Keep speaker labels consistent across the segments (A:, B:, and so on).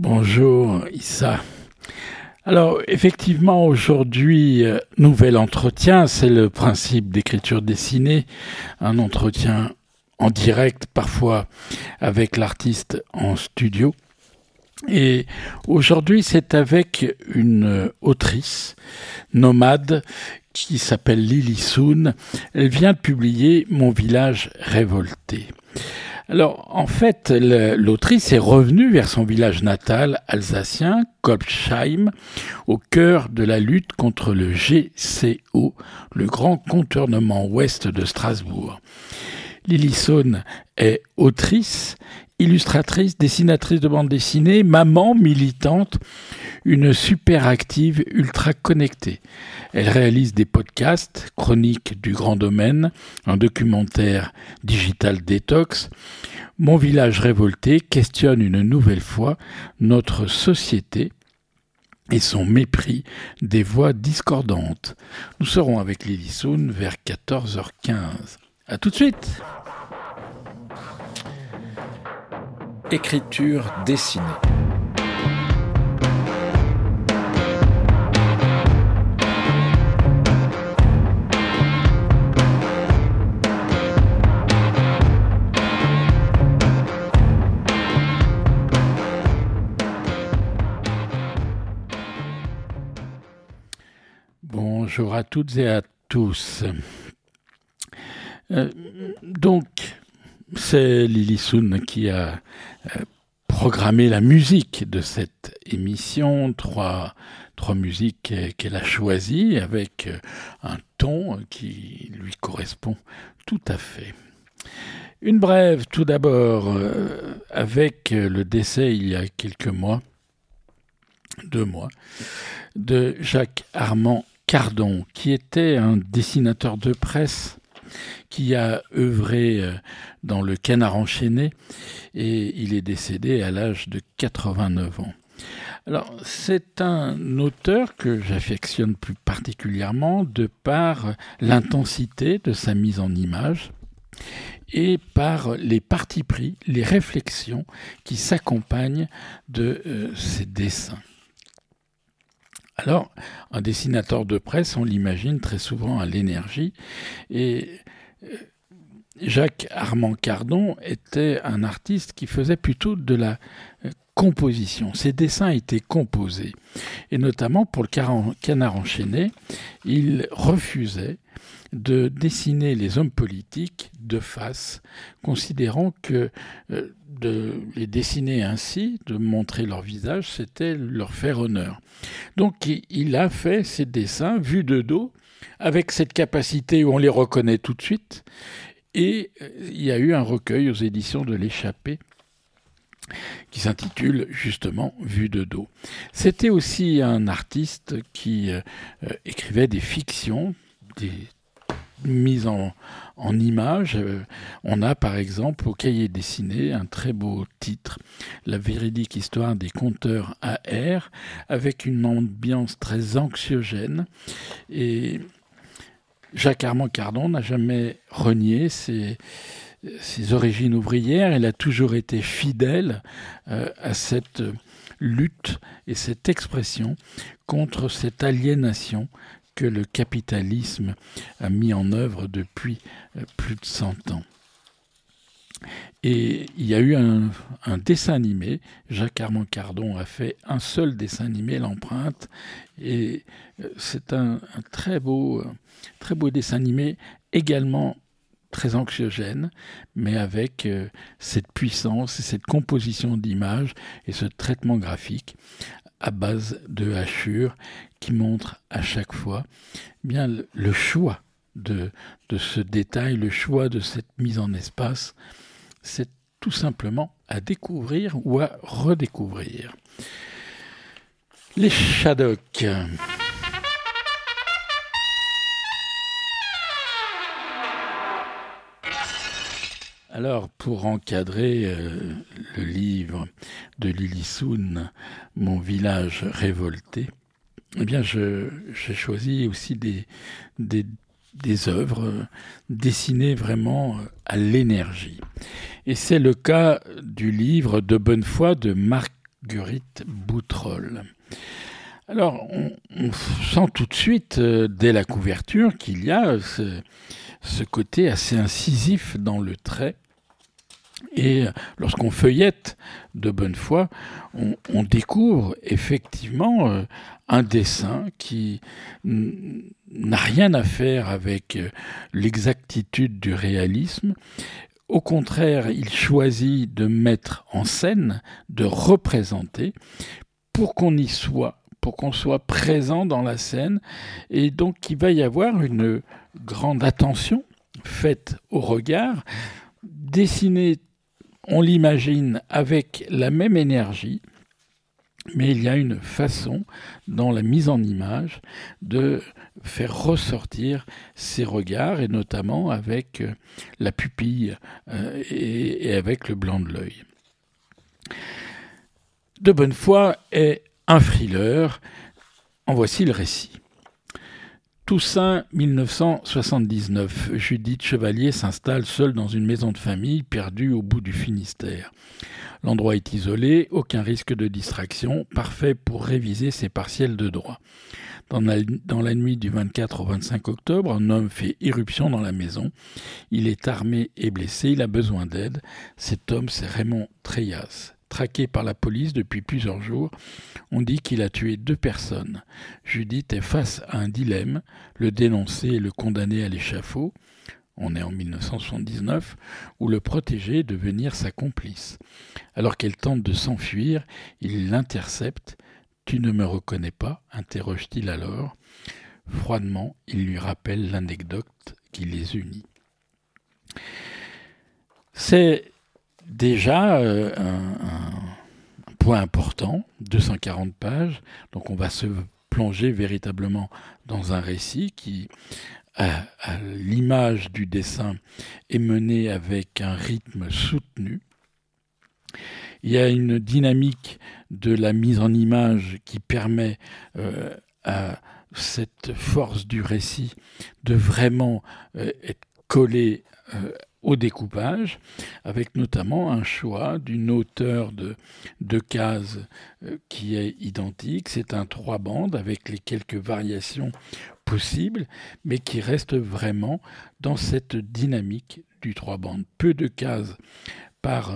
A: Bonjour Issa. Alors effectivement aujourd'hui, nouvel entretien, c'est le principe d'écriture dessinée, un entretien en direct parfois avec l'artiste en studio. Et aujourd'hui c'est avec une autrice nomade qui s'appelle Lily Sun. Elle vient de publier Mon village révolté. Alors, en fait, l'autrice est revenue vers son village natal alsacien, Kolbsheim, au cœur de la lutte contre le GCO, le grand contournement ouest de Strasbourg. Lily Sun est autrice, illustratrice, dessinatrice de bande dessinée, maman militante, une super active ultra connectée. Elle réalise des podcasts, chroniques du grand domaine, un documentaire digital détox. Mon village révolté questionne une nouvelle fois notre société et son mépris des voix discordantes. Nous serons avec Lily Sun vers 14h15. À tout de suite. Écriture dessinée. Bonjour à toutes et à tous. Donc, c'est Lily Sun qui a programmé la musique de cette émission, trois musiques qu'elle a choisies avec un ton qui lui correspond tout à fait. Une brève tout d'abord avec le décès il y a quelques mois, 2 mois, de Jacques-Armand Cardon, qui était un dessinateur de presse qui a œuvré dans le Canard enchaîné et il est décédé à l'âge de 89 ans. Alors, c'est un auteur que j'affectionne plus particulièrement de par l'intensité de sa mise en image et par les partis pris, les réflexions qui s'accompagnent de ses dessins. Alors, un dessinateur de presse, on l'imagine très souvent à l'énergie, et Jacques-Armand Cardon était un artiste qui faisait plutôt de la composition. Ses dessins étaient composés, et notamment pour le Canard enchaîné, il refusait de dessiner les hommes politiques de face, considérant que de les dessiner ainsi, de montrer leur visage, c'était leur faire honneur. Donc il a fait ces dessins vus de dos, avec cette capacité où on les reconnaît tout de suite, et il y a eu un recueil aux éditions de l'Échappée qui s'intitule justement « Vue de dos ». C'était aussi un artiste qui écrivait des fictions, des mises en images. On a par exemple au Cahier dessiné un très beau titre, La véridique histoire des conteurs AR, avec une ambiance très anxiogène. Et Jacques-Armand Cardon n'a jamais renié ses origines ouvrières. Il a toujours été fidèle à cette lutte et cette expression contre cette aliénation que le capitalisme a mis en œuvre depuis plus de 100 ans. Et il y a eu un dessin animé. Jacques-Armand Cardon a fait un seul dessin animé, L'Empreinte, et c'est un très beau dessin animé, également très anxiogène, mais avec cette puissance et cette composition d'images et ce traitement graphique à base de hachures qui montre à chaque fois bien le choix de ce détail, le choix de cette mise en espace. C'est tout simplement à découvrir ou à redécouvrir. Les Shadocks. Alors, pour encadrer le livre de Lily Sun, Mon village révolté, eh bien, j'ai choisi aussi des œuvres dessinées vraiment à l'énergie. Et c'est le cas du livre De bonne foi de Marc Marguerite Boutroll. Alors, on sent tout de suite, dès la couverture, qu'il y a ce côté assez incisif dans le trait. Et lorsqu'on feuillette de bonne foi, on découvre effectivement un dessin qui n'a rien à faire avec l'exactitude du réalisme. Au contraire, il choisit de mettre en scène, de représenter, pour qu'on y soit, pour qu'on soit présent dans la scène. Et donc, il va y avoir une grande attention faite au regard, dessinée, on l'imagine, avec la même énergie, mais il y a une façon, dans la mise en image, de faire ressortir ces regards, et notamment avec la pupille et avec le blanc de l'œil. De bonne foi est un thriller. En voici le récit. Toussaint 1979. Judith Chevalier s'installe seule dans une maison de famille perdue au bout du Finistère. L'endroit est isolé, aucun risque de distraction, parfait pour réviser ses partiels de droit. Dans la nuit du 24 au 25 octobre, un homme fait irruption dans la maison. Il est armé et blessé, il a besoin d'aide. Cet homme, c'est Raymond Treyas. Traqué par la police depuis plusieurs jours, on dit qu'il a tué 2 personnes. Judith est face à un dilemme, le dénoncer et le condamner à l'échafaud. On est en 1979, ou le protéger et devenir sa complice. Alors qu'elle tente de s'enfuir, il l'intercepte. « Tu ne me reconnais pas ?» interroge-t-il alors. Froidement, il lui rappelle l'anecdote qui les unit. C'est déjà un point important, 240 pages, donc on va se plonger véritablement dans un récit qui, à l'image du dessin, est mené avec un rythme soutenu. Il y a une dynamique de la mise en image qui permet à cette force du récit de vraiment être collée au découpage, avec notamment un choix d'une hauteur de cases qui est identique. C'est un 3 bandes avec les quelques variations possibles, mais qui reste vraiment dans cette dynamique du 3 bandes. Peu de cases par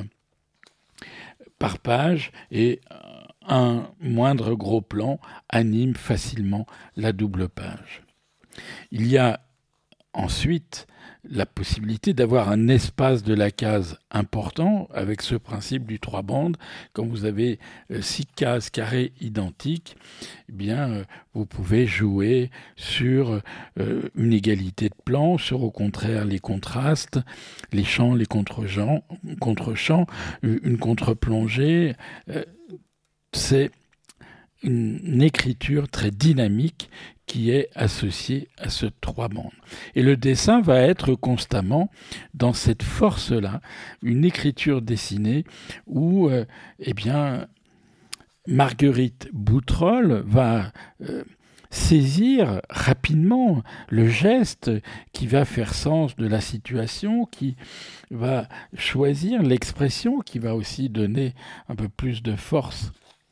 A: page et un moindre gros plan anime facilement la double page. Il y a ensuite la possibilité d'avoir un espace de la case important avec ce principe du 3 bandes. Quand vous avez 6 cases carrées identiques, eh bien, vous pouvez jouer sur une égalité de plan, sur au contraire les contrastes, les champs, les contre-champs, une contre-plongée. C'est une écriture très dynamique qui est associée à ce 3 bandes. Et le dessin va être constamment dans cette force-là, une écriture dessinée où, Marguerite Boutroll va saisir rapidement le geste qui va faire sens de la situation, qui va choisir l'expression, qui va aussi donner un peu plus de force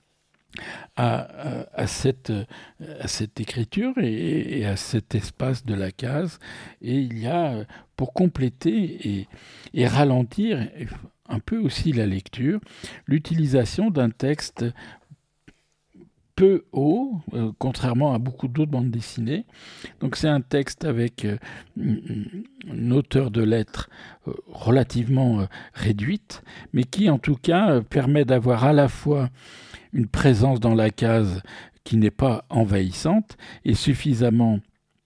A: à cette écriture et à cet espace de la case. Et il y a, pour compléter et ralentir un peu aussi la lecture, l'utilisation d'un texte peu haut, contrairement à beaucoup d'autres bandes dessinées. Donc c'est un texte avec une hauteur de lettres relativement réduite, mais qui en tout cas permet d'avoir à la fois une présence dans la case qui n'est pas envahissante et suffisamment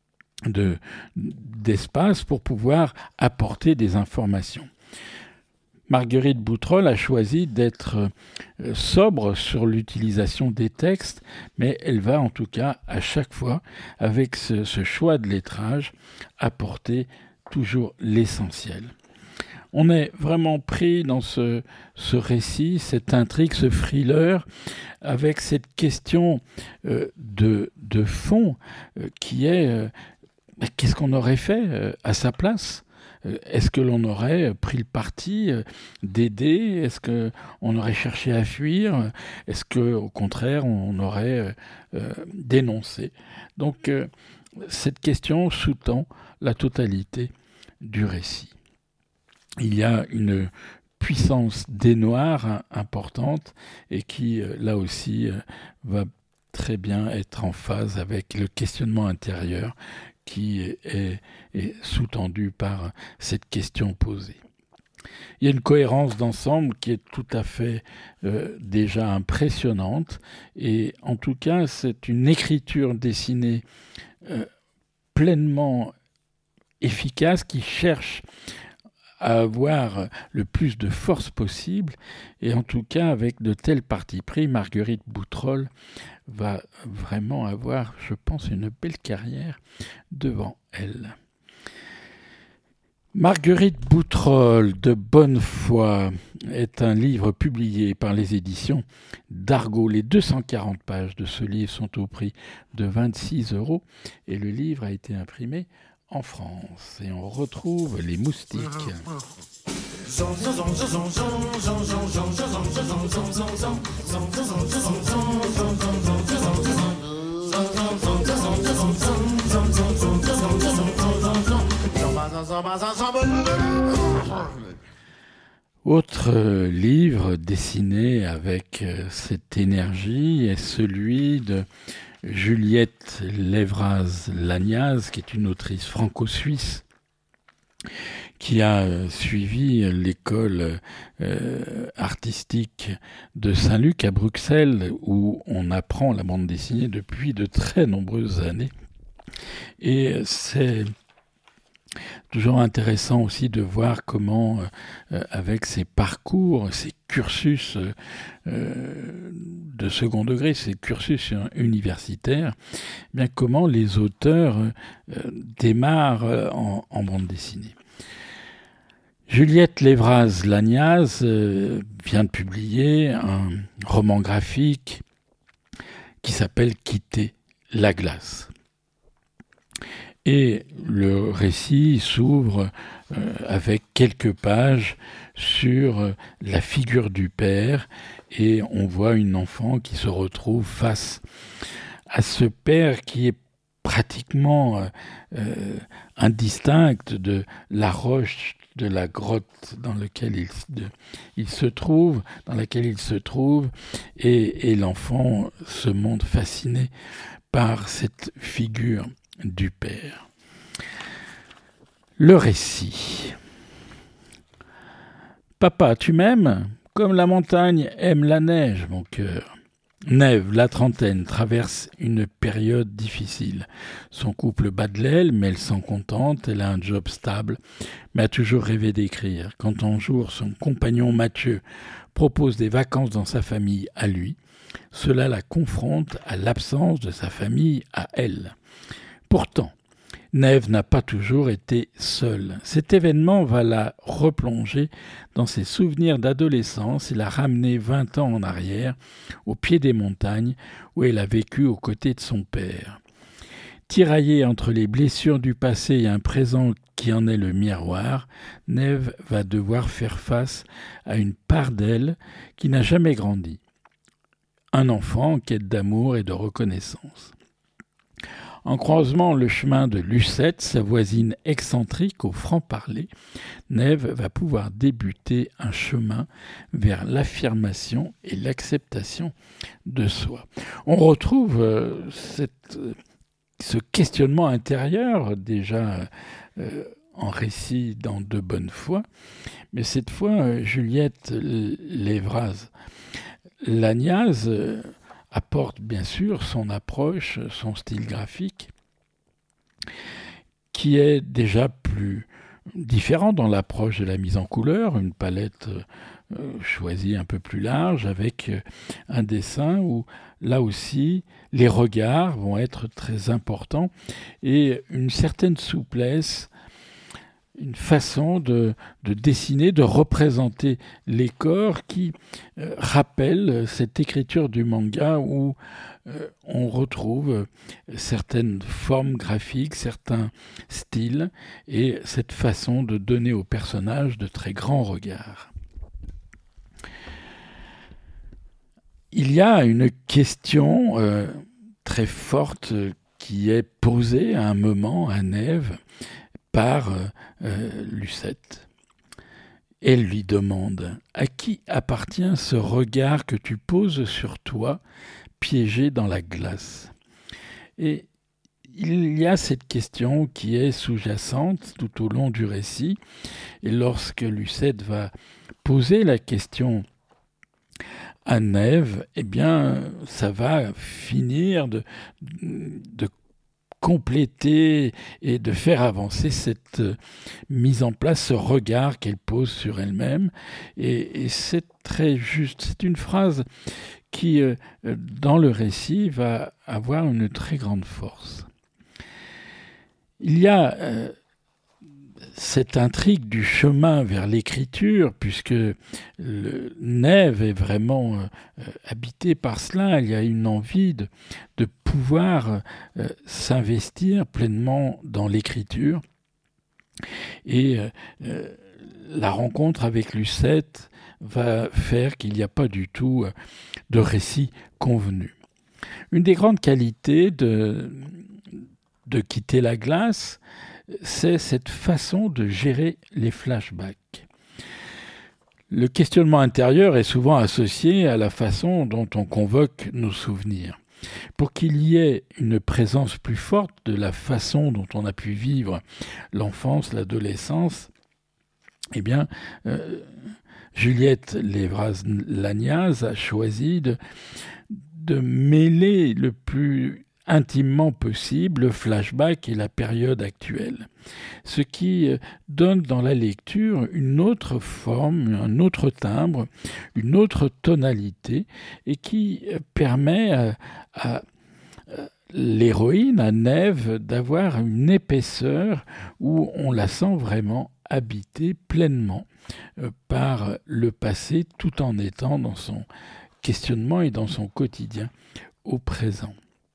A: d'espace pour pouvoir apporter des informations. Marguerite Boutroll a choisi d'être sobre sur l'utilisation des textes, mais elle va en tout cas à chaque fois, avec ce choix de lettrage, apporter toujours l'essentiel. On est vraiment pris dans ce récit, cette intrigue, ce thriller, avec cette question de fond qui est qu'est-ce qu'on aurait fait à sa place ? est-ce que l'on aurait pris le parti d'aider? Est-ce qu'on aurait cherché à fuir? Est-ce qu'au contraire, on aurait dénoncé? Donc, cette question sous-tend la totalité du récit. Il y a une puissance des Noirs importante et qui, là aussi, va très bien être en phase avec le questionnement intérieur qui est sous-tendu par cette question posée. Il y a une cohérence d'ensemble qui est tout à fait déjà impressionnante et en tout cas c'est une écriture dessinée pleinement efficace qui cherche à avoir le plus de force possible et en tout cas avec de tels partis pris, Marguerite Bouttrol va vraiment avoir, je pense, une belle carrière devant elle. Marguerite Bouttrol de bonne foi est un livre publié par les éditions d'Argo. Les 240 pages de ce livre sont au prix de 26 € et le livre a été imprimé en France. Et on retrouve les moustiques. Autre livre dessiné avec cette énergie est celui de Juliette Lévraz-Lagnaz, qui est une autrice franco-suisse, qui a suivi l'école artistique de Saint-Luc à Bruxelles, où on apprend la bande dessinée depuis de très nombreuses années. Et c'est toujours intéressant aussi de voir comment, avec ces parcours, ces cursus de second degré, ces cursus universitaires, eh bien comment les auteurs démarrent en bande dessinée. Juliette Lévraz-Lagnaz vient de publier un roman graphique qui s'appelle « Quitter la glace ». Et le récit s'ouvre avec quelques pages sur la figure du père et on voit une enfant qui se retrouve face à ce père qui est pratiquement indistinct de la roche, de la grotte dans laquelle il se trouve, et l'enfant se montre fasciné par cette figure du père. Le récit. Papa, tu m'aimes? Comme la montagne aime la neige, mon cœur. Neve, la trentaine, traverse une période difficile. Son couple bat de l'aile, mais elle s'en contente, elle a un job stable, mais a toujours rêvé d'écrire. Quand un jour son compagnon Mathieu propose des vacances dans sa famille à lui, cela la confronte à l'absence de sa famille à elle. Pourtant, Neve n'a pas toujours été seule. Cet événement va la replonger dans ses souvenirs d'adolescence et la ramener 20 ans en arrière, au pied des montagnes, où elle a vécu aux côtés de son père. Tiraillée entre les blessures du passé et un présent qui en est le miroir, Neve va devoir faire face à une part d'elle qui n'a jamais grandi. Un enfant en quête d'amour et de reconnaissance. En croisant le chemin de Lucette, sa voisine excentrique au franc-parler, Neve va pouvoir débuter un chemin vers l'affirmation et l'acceptation de soi. On retrouve ce questionnement intérieur déjà en récit dans De bonne foi, mais cette fois Juliette Lévraz-Lagnaz apporte bien sûr son approche, son style graphique, qui est déjà plus différent dans l'approche de la mise en couleur, une palette choisie un peu plus large, avec un dessin où, là aussi, les regards vont être très importants et une certaine souplesse une façon de dessiner, de représenter les corps qui rappelle cette écriture du manga où on retrouve certaines formes graphiques, certains styles et cette façon de donner aux personnages de très grands regards. Il y a une question très forte qui est posée à un moment à Neve par Lucette. Elle lui demande « À qui appartient ce regard que tu poses sur toi, piégé dans la glace ?» Et il y a cette question qui est sous-jacente tout au long du récit. Et lorsque Lucette va poser la question à Neve, eh bien, ça va finir de compléter et de faire avancer cette mise en place, ce regard qu'elle pose sur elle-même. Et c'est très juste. C'est une phrase qui, dans le récit, va avoir une très grande force. Il y a cette intrigue du chemin vers l'écriture, puisque Neve est vraiment habité par cela. Il y a une envie de pouvoir s'investir pleinement dans l'écriture. Et la rencontre avec Lucette va faire qu'il n'y a pas du tout de récit convenu. Une des grandes qualités de quitter la glace, c'est cette façon de gérer les flashbacks. Le questionnement intérieur est souvent associé à la façon dont on convoque nos souvenirs. Pour qu'il y ait une présence plus forte de la façon dont on a pu vivre l'enfance, l'adolescence, eh bien, Juliette Lévraz-Lagnaz a choisi de mêler le plus intimement possible le flashback et la période actuelle. Ce qui donne dans la lecture une autre forme, un autre timbre, une autre tonalité et qui permet à l'héroïne, à Neve, d'avoir une épaisseur où on la sent vraiment habitée pleinement par le passé tout en étant dans son questionnement et dans son quotidien au présent.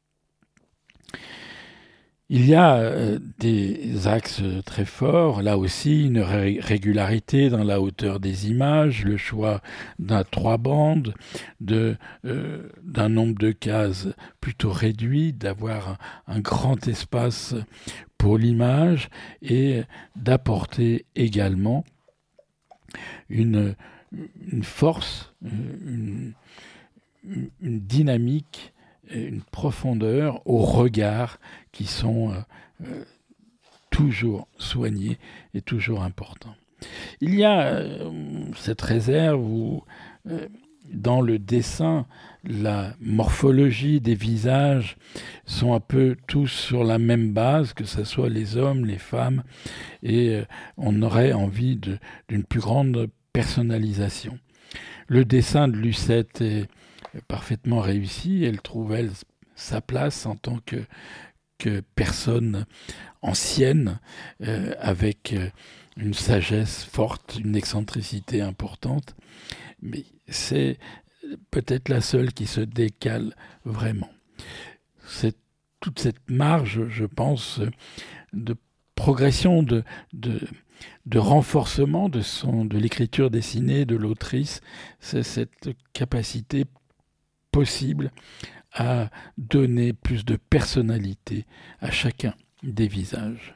A: Il y a des axes très forts, là aussi une régularité dans la hauteur des images, le choix d'un 3 bandes, d'un nombre de cases plutôt réduit, d'avoir un grand espace pour l'image et d'apporter également une force, une dynamique, une profondeur aux regards qui sont toujours soignés et toujours importants. Il y a cette réserve où, dans le dessin, la morphologie des visages sont un peu tous sur la même base, que ce soit les hommes, les femmes, et on aurait envie d'une plus grande personnalisation. Le dessin de Lucette est parfaitement réussi. Elle trouve, elle, sa place en tant que personne ancienne, avec une sagesse forte, une excentricité importante. Mais c'est peut-être la seule qui se décale vraiment. C'est toute cette marge, je pense, de progression, de renforcement de l'écriture dessinée de l'autrice, c'est cette capacité possible à donner plus de personnalité à chacun des visages.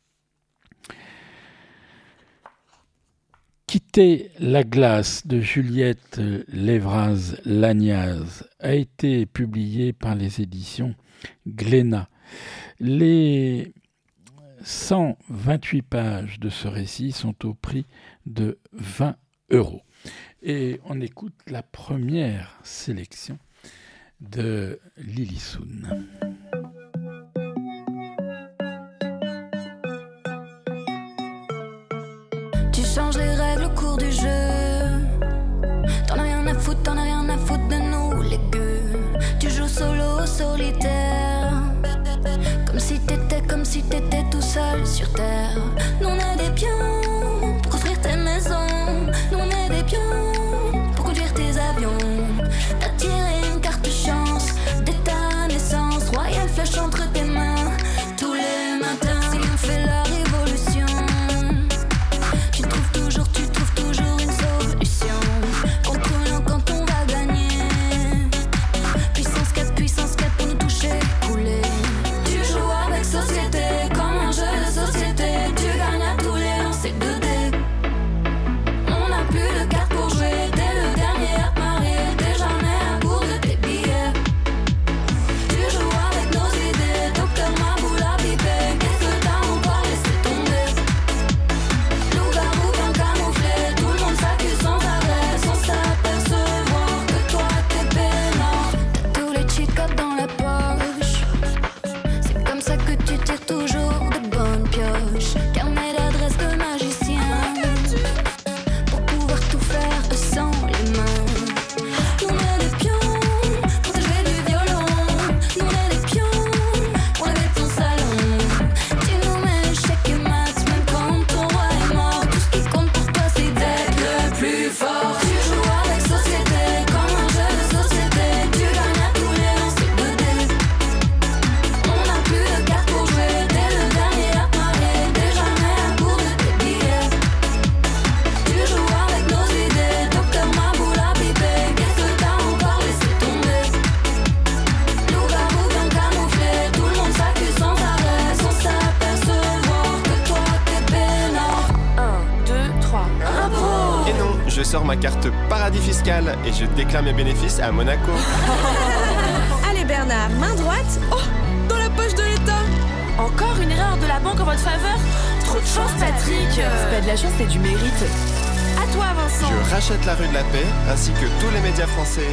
A: Quitter la glace de Juliette Lévraz-Lagnaz a été publié par les éditions Glénat. Les 128 pages de ce récit sont au prix de 20 €. Et on écoute la première sélection de Lili Soun.
B: Tu changes les règles au cours du jeu. T'en as rien à foutre de nous les gueux. Tu joues solo, solitaire. Comme si si t'étais tout seul sur terre. Nous on est des pions pour construire tes maisons. Nous on est des pions pour conduire tes avions. T'as tiré une carte chance dès ta naissance. Royal flash entre tes mains tous les matins. Si on fait la révolution, tu trouves toujours une solution. Contrôlant quand on va gagner. Puissance 4 pour nous toucher, couler. Tu joues avec société comme un jeu de société. Tu gagnes à tous les lancers de dés. On n'a plus de cartes pour jouer. T'es le dernier à te marier. T'es jamais à court de tes billets. Tu joues avec nos idées. Docteur Maboul a pipé. Qu'est-ce que t'as encore laissé tomber? Loup-garou bien camouflé. Tout le monde s'accuse sans arrêt, sans s'apercevoir que toi t'es peinard. T'as tous les cheat codes dans la poche. C'est comme ça que tu tires toujours de bonnes pioches. Carnet d'adresse de magicien pour pouvoir tout faire sans les mains. Nous on est des pions pour te jouer du violon. Nous on est des pions pour laver ton salon. Tu nous mets chèque et maths même quand ton roi est mort. Tout ce qui compte pour toi c'est d'être le plus fort. Tu joues avec société comme un jeu de société. Tu gagnes à tous les lancers de dés. On n'a plus de cartes pour jouer. T'es le dernier à te marier. T'es jamais à court de tes billets. Tu joues avec nos idées. Docteur Maboul a pipé. Qu'est-ce que t'as encore laissé tomber? Loup-garou bien camouflé. Tout le monde s'accuse sans arrêt, sans s'apercevoir que toi t'es peinard.
C: 1, 2, 3. Bravo!
D: Et non, je sors ma carte paradis fiscal et je déclare mes bénéfices à Monaco.
C: Allez Bernard, main droite. Oh, dans la poche de l'État. Encore une erreur de la banque en votre faveur? Trop de chance Patrick. C'est pas de la chance, c'est du mérite. À toi Vincent.
D: Je rachète la rue de la Paix ainsi que tous les médias français.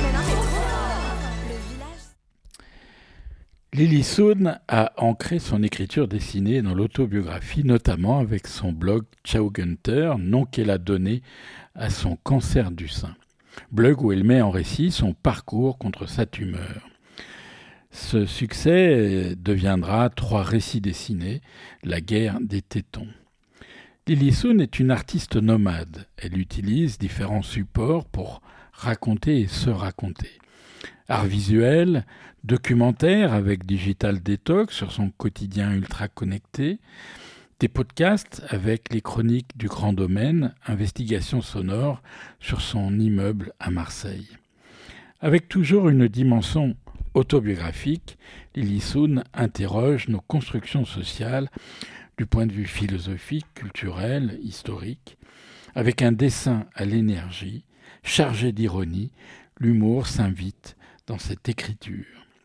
A: Lily Sun a ancré son écriture dessinée dans l'autobiographie, notamment avec son blog Ciao Gunther, nom qu'elle a donné à son cancer du sein. Blog où elle met en récit son parcours contre sa tumeur. Ce succès deviendra 3 récits dessinés, la guerre des tétons. Lily Sun est une artiste nomade. Elle utilise différents supports pour raconter et se raconter. Art visuel, documentaire avec Digital Detox sur son quotidien ultra connecté, des podcasts avec les chroniques du Grand Domaine, investigation sonore sur son immeuble à Marseille. Avec toujours une dimension autobiographique, Lily Sun interroge nos constructions sociales du point de vue philosophique, culturel, historique, avec un dessin à l'énergie, chargé d'ironie, l'humour s'invite dans cette écriture.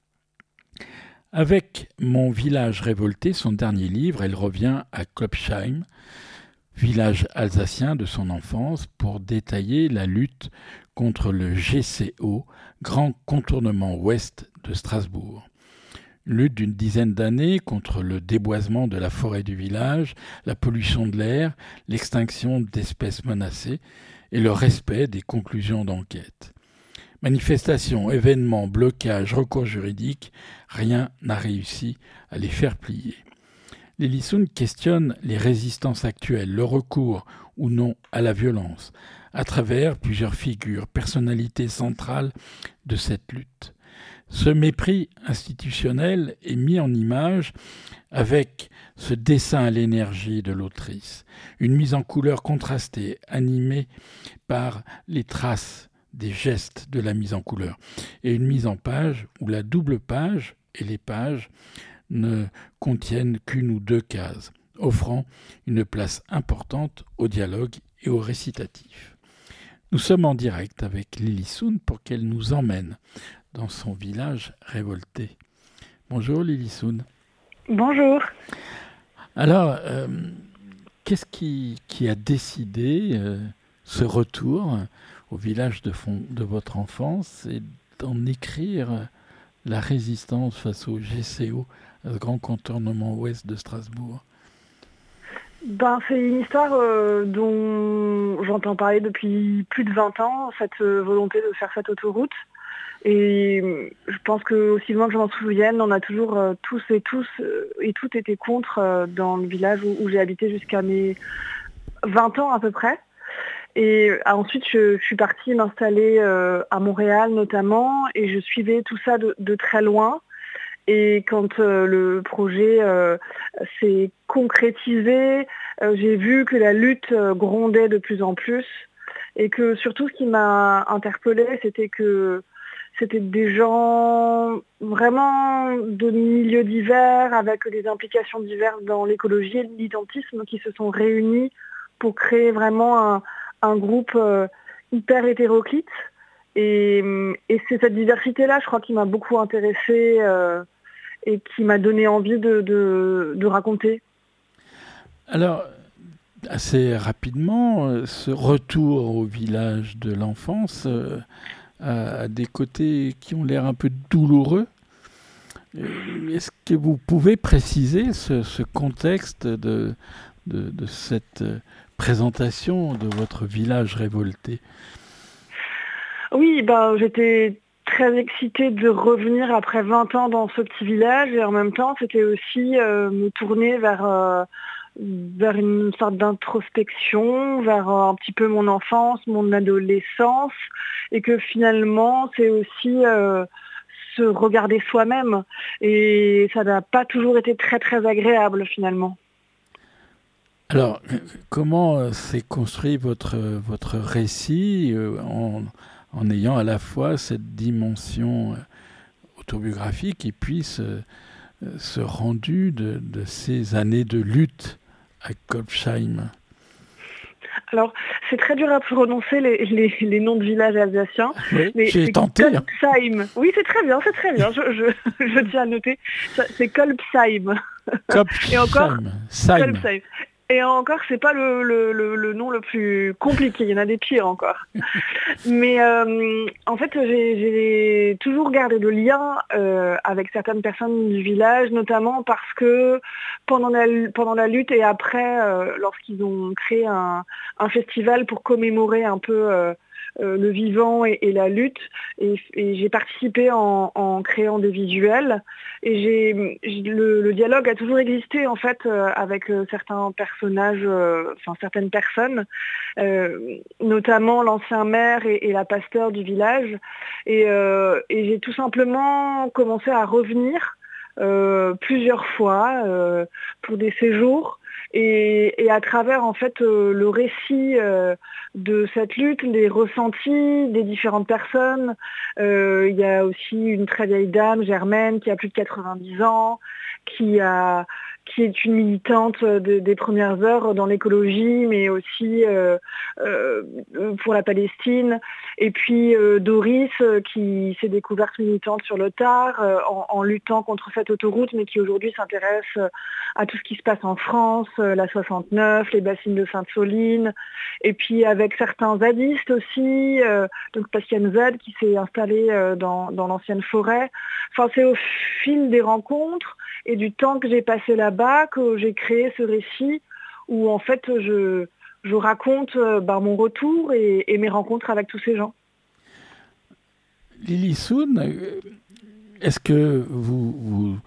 A: Avec Mon village révolté, son dernier livre, elle revient à Klopsheim, village alsacien de son enfance, pour détailler la lutte contre le GCO, Grand Contournement Ouest de Strasbourg. Une lutte d'une dizaine d'années contre le déboisement de la forêt du village, la pollution de l'air, l'extinction d'espèces menacées et le respect des conclusions d'enquête. Manifestations, événements, blocages, recours juridiques, rien n'a réussi à les faire plier. Lily Sun questionne les résistances actuelles, le recours ou non à la violence, à travers plusieurs figures, personnalités centrales de cette lutte. Ce mépris institutionnel est mis en image avec ce dessin à l'énergie de l'autrice, une mise en couleur contrastée, animée par les traces des gestes de la mise en couleur, et une mise en page où la double page et les pages ne contiennent qu'une ou 2 cases, offrant une place importante au dialogue et au récitatif. Nous sommes en direct avec Lily Sun pour qu'elle nous emmène dans son village révolté. Bonjour Lily Sun.
E: Bonjour.
A: Alors, qu'est-ce qui a décidé ce retour au village de votre enfance et d'en écrire la résistance face au GCO, à ce grand contournement ouest de Strasbourg?
E: C'est une histoire dont j'entends parler depuis plus de 20 ans, cette volonté de faire cette autoroute. Et je pense que aussi loin que je m'en souvienne, on a toujours tous et toutes été contre dans le village où j'ai habité jusqu'à mes 20 ans à peu près. Et ensuite, je suis partie m'installer à Montréal notamment, et je suivais tout ça de très loin. Et quand le projet s'est concrétisé, j'ai vu que la lutte grondait de plus en plus, et que surtout ce qui m'a interpellée, c'était que c'était des gens vraiment de milieux divers, avec des implications diverses dans l'écologie et l'identisme, qui se sont réunis pour créer vraiment un groupe hyper hétéroclite. Et c'est cette diversité-là, je crois, qui m'a beaucoup intéressée et qui m'a donné envie de raconter.
A: Alors, assez rapidement, ce retour au village de l'enfance a des côtés qui ont l'air un peu douloureux. Est-ce que vous pouvez préciser ce contexte de cette présentation de votre village révolté?
E: Oui, j'étais très excitée de revenir après 20 ans dans ce petit village, et en même temps, c'était aussi me tourner vers une sorte d'introspection, vers un petit peu mon enfance, mon adolescence, et que finalement, c'est aussi se regarder soi-même. Et ça n'a pas toujours été très, très agréable, finalement.
A: Alors, comment s'est construit votre récit en ayant à la fois cette dimension autobiographique et puis ce rendu de ces années de lutte à Kolbsheim?
E: Alors, c'est très dur à prononcer les noms de villages alsaciens.
A: Oui, j'ai tenté.
E: Kolbsheim. Oui, c'est très bien. Je tiens à noter. C'est Kolbsheim. Et encore, Kolbsheim. Et encore, c'est pas le nom le plus compliqué, il y en a des pires encore. Mais en fait, j'ai toujours gardé le lien avec certaines personnes du village, notamment parce que pendant la lutte et après, lorsqu'ils ont créé un festival pour commémorer un peu le vivant et la lutte, et j'ai participé en créant des visuels, et le dialogue a toujours existé en fait avec certains personnages, certaines personnes, notamment l'ancien maire et la pasteur du village, et j'ai tout simplement commencé à revenir plusieurs fois pour des séjours. Et à travers en fait le récit de cette lutte, les ressentis des différentes personnes, il y a aussi une très vieille dame, Germaine, qui a plus de 90 ans, qui est une militante des premières heures dans l'écologie, mais aussi pour la Palestine. Et puis Doris, qui s'est découverte militante sur le tard, en luttant contre cette autoroute, mais qui aujourd'hui s'intéresse à tout ce qui se passe en France, la 69, les bassines de Sainte-Soline, et puis avec certains zadistes aussi, donc Pascal Z qui s'est installé dans l'ancienne forêt. Enfin, c'est au fil des rencontres et du temps que j'ai passé là-bas que j'ai créé ce récit où en fait je raconte mon retour et mes rencontres avec tous ces gens.
A: Lili Soon, est-ce que vous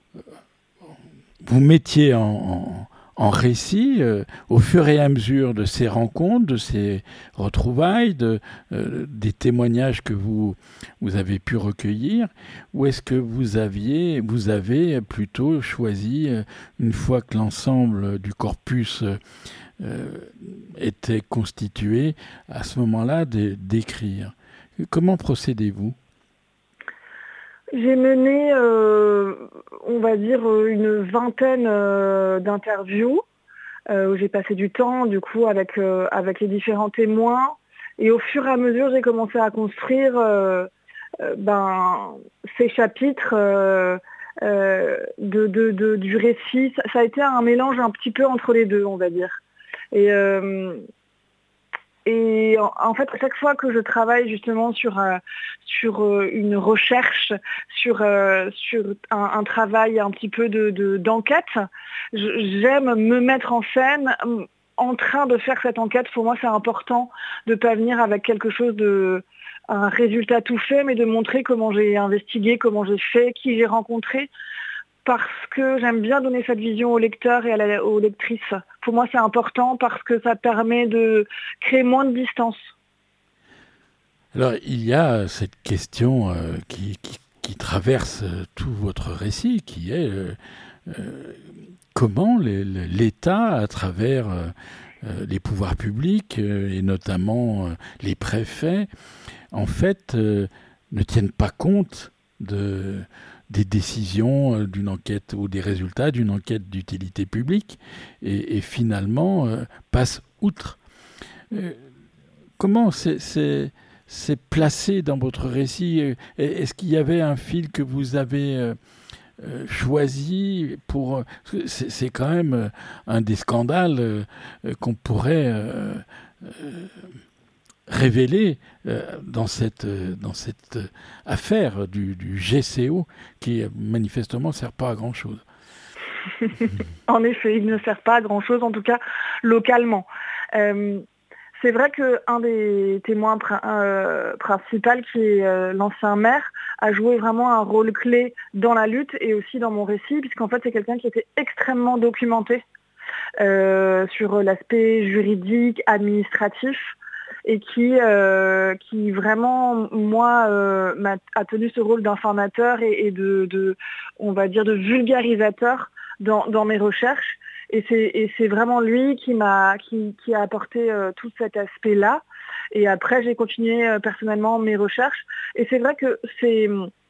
A: mettiez en récit au fur et à mesure de ces rencontres, de ces retrouvailles, des témoignages que vous avez pu recueillir, ou est-ce que vous avez plutôt choisi, une fois que l'ensemble du corpus était constitué, à ce moment-là d'écrire? Comment procédez-vous?
E: J'ai mené, on va dire, une vingtaine d'interviews où j'ai passé du temps, du coup, avec les différents témoins. Et au fur et à mesure, j'ai commencé à construire ces chapitres du récit. Ça a été un mélange un petit peu entre les deux, on va dire. Et en fait, à chaque fois que je travaille justement sur une recherche, sur un travail un petit peu d'enquête, j'aime me mettre en scène en train de faire cette enquête. Pour moi, c'est important de ne pas venir avec quelque chose un résultat tout fait, mais de montrer comment j'ai investigué, comment j'ai fait, qui j'ai rencontré, parce que j'aime bien donner cette vision aux lecteurs et aux lectrices. Pour moi, c'est important parce que ça permet de créer moins de distance.
A: Alors, il y a cette question qui traverse tout votre récit, qui est comment l'État, à travers les pouvoirs publics, et notamment les préfets, en fait, ne tiennent pas compte des décisions d'une enquête ou des résultats d'une enquête d'utilité publique et finalement passent outre. Comment c'est placé dans votre récit? Est-ce qu'il y avait un fil que vous avez choisi pour... C'est quand même un des scandales qu'on pourrait révéler dans cette affaire du GCO qui manifestement ne sert pas à grand-chose.
E: En effet, il ne sert pas à grand-chose, en tout cas localement. C'est vrai qu'un des témoins principaux, qui est l'ancien maire, a joué vraiment un rôle clé dans la lutte et aussi dans mon récit, puisqu'en fait c'est quelqu'un qui était extrêmement documenté sur l'aspect juridique, administratif, et qui vraiment, moi, a tenu ce rôle d'informateur et on va dire, de vulgarisateur dans mes recherches. Et c'est vraiment lui qui a apporté tout cet aspect-là. Et après, j'ai continué personnellement mes recherches. Et c'est vrai que c'est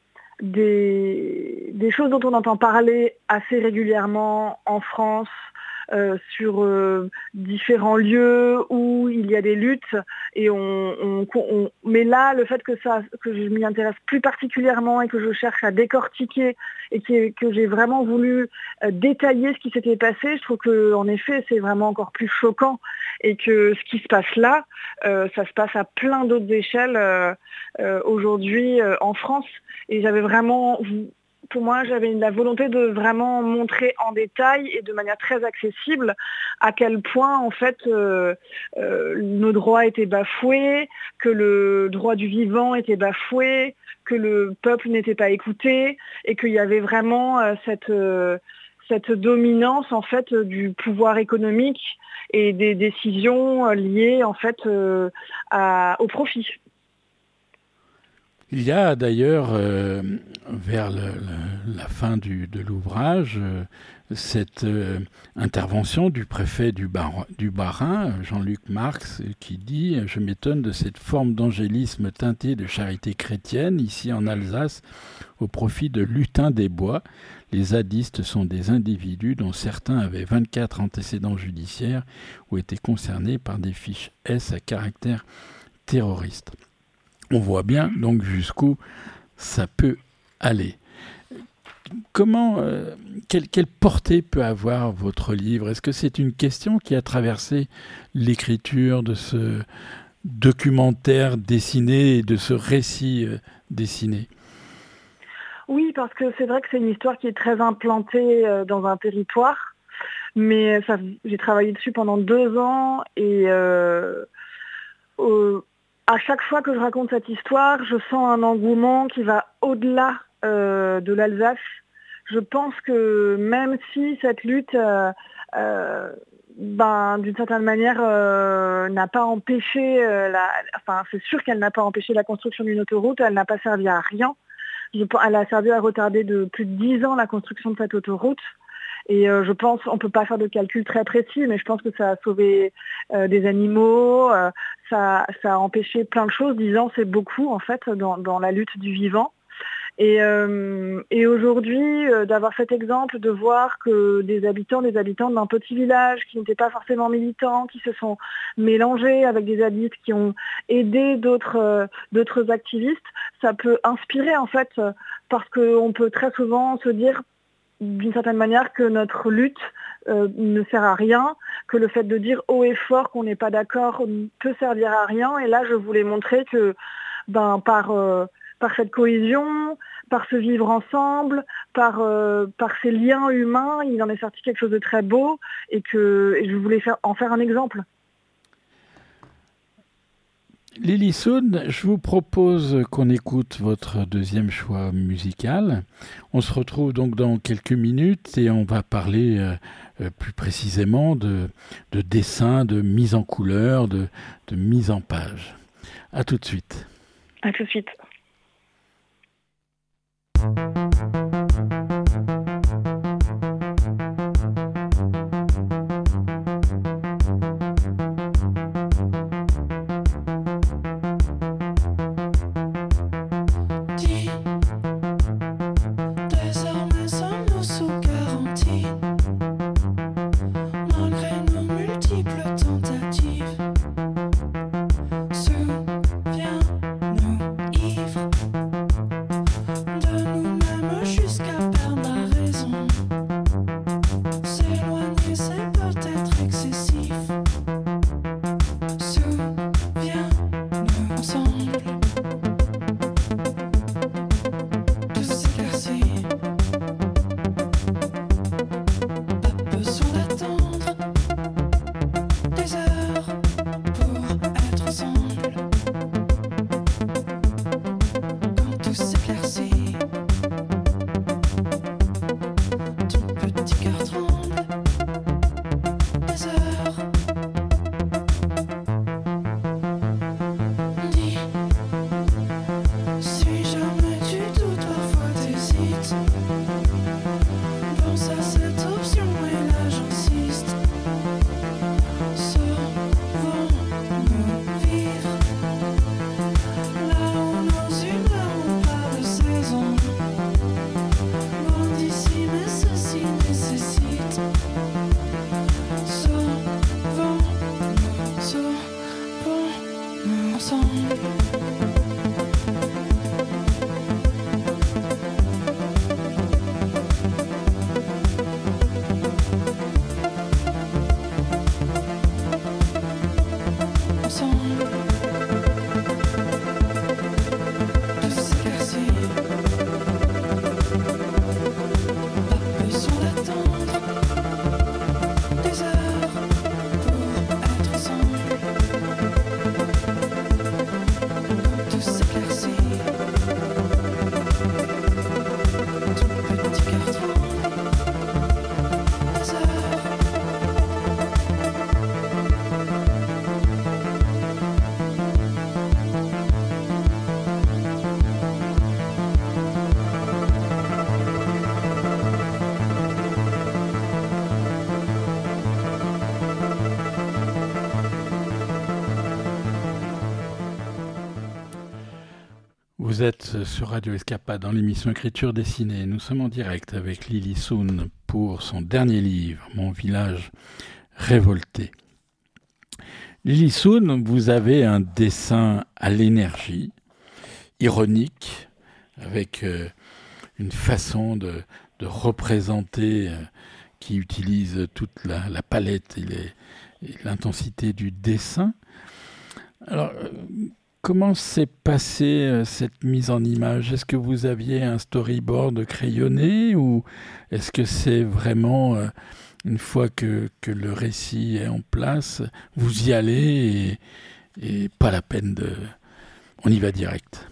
E: des choses dont on entend parler assez régulièrement en France, sur différents lieux où il y a des luttes. Et mais là, le fait que je m'y intéresse plus particulièrement et que je cherche à décortiquer et que j'ai vraiment voulu détailler ce qui s'était passé, je trouve qu'en effet, c'est vraiment encore plus choquant et que ce qui se passe là, ça se passe à plein d'autres échelles aujourd'hui en France. Et pour moi, j'avais la volonté de vraiment montrer en détail et de manière très accessible à quel point, en fait, nos droits étaient bafoués, que le droit du vivant était bafoué, que le peuple n'était pas écouté et qu'il y avait vraiment cette dominance, en fait, du pouvoir économique et des décisions liées, en fait, au profit.
A: Il y a d'ailleurs, vers la fin de l'ouvrage, cette intervention du préfet du Bas-Rhin, Jean-Luc Marx, qui dit « Je m'étonne de cette forme d'angélisme teinté de charité chrétienne, ici en Alsace, au profit de lutins des bois. Les zadistes sont des individus dont certains avaient 24 antécédents judiciaires ou étaient concernés par des fiches S à caractère terroriste. » On voit bien donc jusqu'où ça peut aller. Comment, quelle portée peut avoir votre livre? Est-ce que c'est une question qui a traversé l'écriture de ce documentaire dessiné et de ce récit dessiné?
E: Oui, parce que c'est vrai que c'est une histoire qui est très implantée dans un territoire, mais j'ai travaillé dessus pendant 2 ans et à chaque fois que je raconte cette histoire, je sens un engouement qui va au-delà de l'Alsace. Je pense que même si cette lutte, d'une certaine manière, n'a pas empêché, c'est sûr qu'elle n'a pas empêché la construction d'une autoroute, elle n'a pas servi à rien. Elle a servi à retarder de plus de 10 ans la construction de cette autoroute. Et je pense, on ne peut pas faire de calcul très précis, mais je pense que ça a sauvé des animaux, ça a empêché plein de choses. 10 ans, c'est beaucoup, en fait, dans la lutte du vivant. Et aujourd'hui, d'avoir cet exemple, de voir que des habitants d'un petit village qui n'étaient pas forcément militants, qui se sont mélangés avec des adultes qui ont aidé d'autres activistes, ça peut inspirer, en fait, parce qu'on peut très souvent se dire, d'une certaine manière, que notre lutte ne sert à rien, que le fait de dire haut et fort qu'on n'est pas d'accord peut servir à rien. Et là, je voulais montrer que par cette cohésion, par ce vivre ensemble, par ces liens humains, il en est sorti quelque chose de très beau et je voulais en faire un exemple.
A: Lily Soon, je vous propose qu'on écoute votre deuxième choix musical. On se retrouve donc dans quelques minutes et on va parler plus précisément de dessin, de mise en couleur, de mise en page. À tout de suite.
E: À tout de suite.
A: Vous êtes sur Radio Escapade dans l'émission Écriture dessinée. Nous sommes en direct avec Lily Soon pour son dernier livre, Mon village révolté. Lily Soon, vous avez un dessin à l'énergie, ironique, avec une façon de représenter qui utilise toute la palette et l'intensité du dessin. Alors, comment s'est passée cette mise en image? Est-ce que vous aviez un storyboard crayonné ou est-ce que c'est vraiment, une fois que le récit est en place, vous y allez et pas la peine de... On y va direct?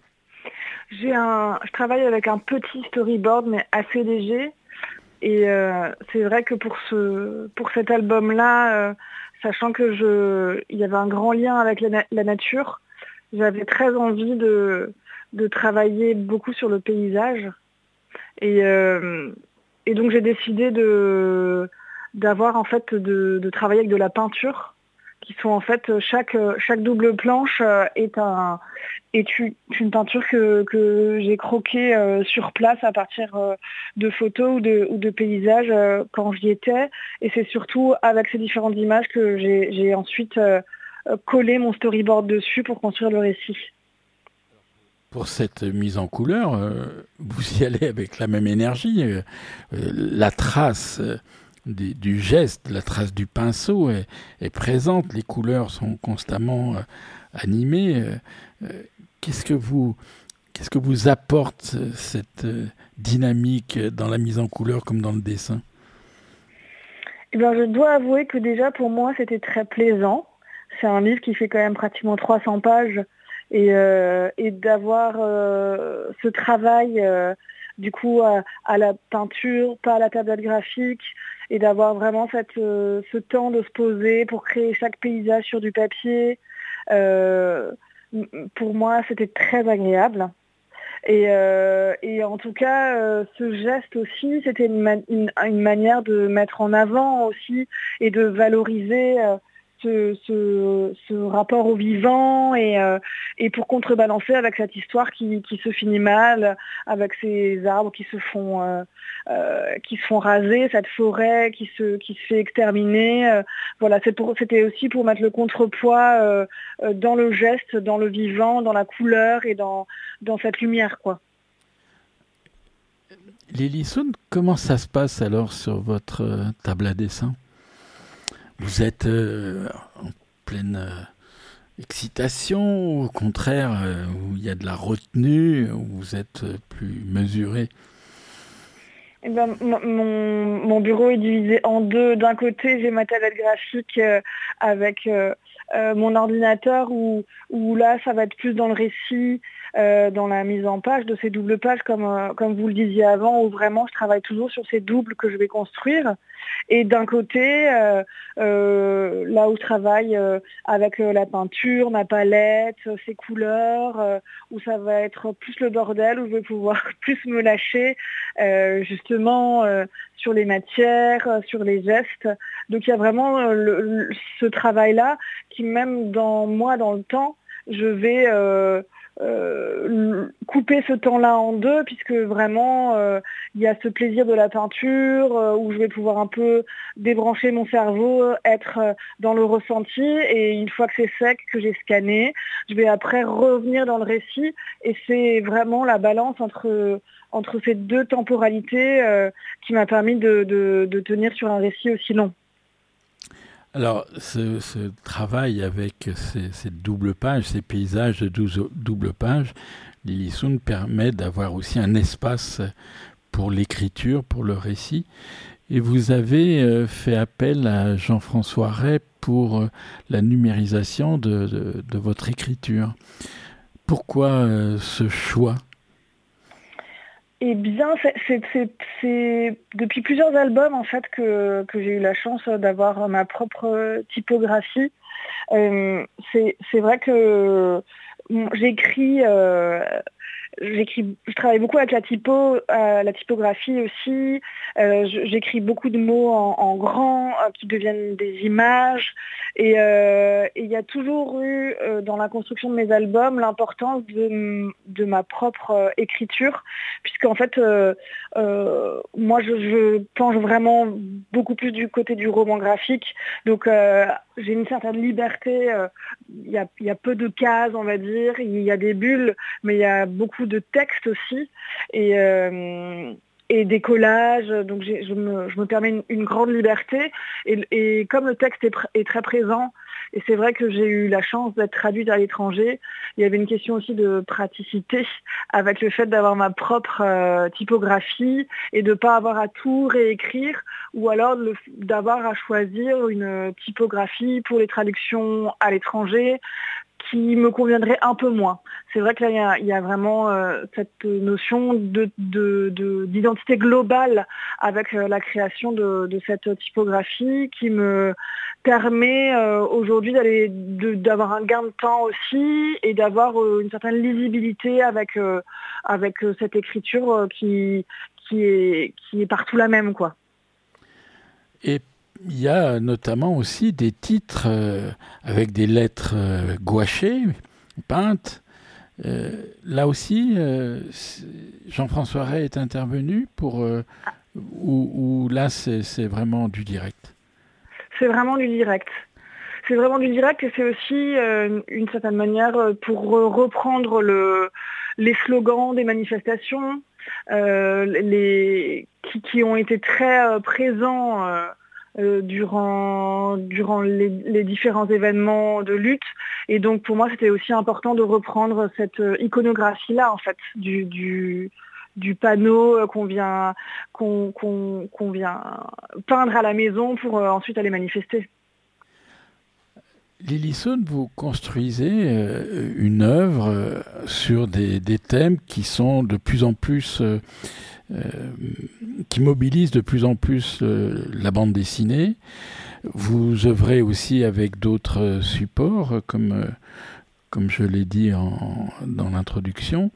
E: Je travaille avec un petit storyboard mais assez léger et c'est vrai que pour cet album-là, sachant que il y avait un grand lien avec la nature, j'avais très envie de travailler beaucoup sur le paysage et donc j'ai décidé d'avoir en fait de travailler avec de la peinture qui sont en fait chaque double planche est une peinture que j'ai croquée sur place à partir de photos ou de paysages quand j'y étais, et c'est surtout avec ces différentes images que j'ai ensuite collé mon storyboard dessus pour construire le récit.
A: Pour cette mise en couleur, vous y allez avec la même énergie. La trace du geste, la trace du pinceau est présente. Les couleurs sont constamment animées. Qu'est-ce que vous apporte cette dynamique dans la mise en couleur comme dans le dessin?
E: Eh bien, je dois avouer que déjà pour moi c'était très plaisant. C'est un livre qui fait quand même pratiquement 300 pages et d'avoir ce travail du coup à la peinture, pas à la tablette graphique, et d'avoir vraiment ce temps de se poser pour créer chaque paysage sur du papier. Pour moi, c'était très agréable. Et en tout cas, ce geste aussi, c'était une manière de mettre en avant aussi et de valoriser ce rapport au vivant et pour contrebalancer avec cette histoire qui se finit mal, avec ces arbres qui se font raser, cette forêt qui se fait exterminer. Voilà, c'était aussi pour mettre le contrepoids dans le geste, dans le vivant, dans la couleur et dans cette lumière, quoi.
A: Lily Sun, comment ça se passe alors sur votre table à dessin ? Vous êtes en pleine excitation, ou au contraire, où il y a de la retenue, où vous êtes plus mesuré ?
E: Eh ben, mon bureau est divisé en deux. D'un côté, j'ai ma tablette graphique avec mon ordinateur où là, ça va être plus dans le récit, dans la mise en page de ces doubles pages, comme vous le disiez avant, où vraiment je travaille toujours sur ces doubles que je vais construire. Et d'un côté, là où je travaille avec la peinture, ma palette, ces couleurs, où ça va être plus le bordel, où je vais pouvoir plus me lâcher justement sur les matières, sur les gestes. Donc il y a vraiment ce travail-là qui, même dans le temps, je vais couper ce temps-là en deux, puisque vraiment il y a ce plaisir de la peinture où je vais pouvoir un peu débrancher mon cerveau, être dans le ressenti, et une fois que c'est sec, que j'ai scanné, je vais après revenir dans le récit, et c'est vraiment la balance entre ces deux temporalités qui m'a permis de tenir sur un récit aussi long.
A: Alors, ce travail avec ces doubles pages, ces paysages de doubles pages, Lily Sun permet d'avoir aussi un espace pour l'écriture, pour le récit. Et vous avez fait appel à Jean-François Ray pour la numérisation de votre écriture. Pourquoi ce choix ?
E: Eh bien, c'est depuis plusieurs albums en fait que j'ai eu la chance d'avoir ma propre typographie. C'est vrai que j'écris, je travaille beaucoup avec la typographie aussi. J'écris beaucoup de mots en grand qui deviennent des images. Et il y a toujours eu dans la construction de mes albums l'importance de ma propre écriture, puisqu'en fait moi je penche vraiment beaucoup plus du côté du roman graphique. Donc j'ai une certaine liberté. Il y a peu de cases, on va dire. Il y a des bulles, mais il y a beaucoup de textes aussi. Et des collages, donc je me permets une grande liberté, et comme le texte est très présent, et c'est vrai que j'ai eu la chance d'être traduite à l'étranger, il y avait une question aussi de praticité avec le fait d'avoir ma propre typographie et de ne pas avoir à tout réécrire, ou alors d'avoir à choisir une typographie pour les traductions à l'étranger qui me conviendrait un peu moins. C'est vrai que là, il y a vraiment cette notion d'identité globale avec la création de cette typographie qui me permet aujourd'hui d'avoir un gain de temps aussi, et d'avoir une certaine lisibilité avec cette écriture qui est partout la même, quoi.
A: Et il y a notamment aussi des titres avec des lettres gouachées, peintes. Là aussi, Jean-François Ray est intervenu ou là c'est vraiment du direct ?
E: C'est vraiment du direct. C'est vraiment du direct, et c'est aussi une certaine manière pour reprendre les slogans des manifestations qui ont été très présents durant les différents événements de lutte. Et donc pour moi c'était aussi important de reprendre cette iconographie-là en fait du panneau qu'on vient peindre à la maison pour ensuite aller manifester.
A: Lily Soon, vous construisez une œuvre sur des thèmes qui sont de plus en plus, qui mobilisent de plus en plus la bande dessinée. Vous œuvrez aussi avec d'autres supports, comme je l'ai dit dans l'introduction.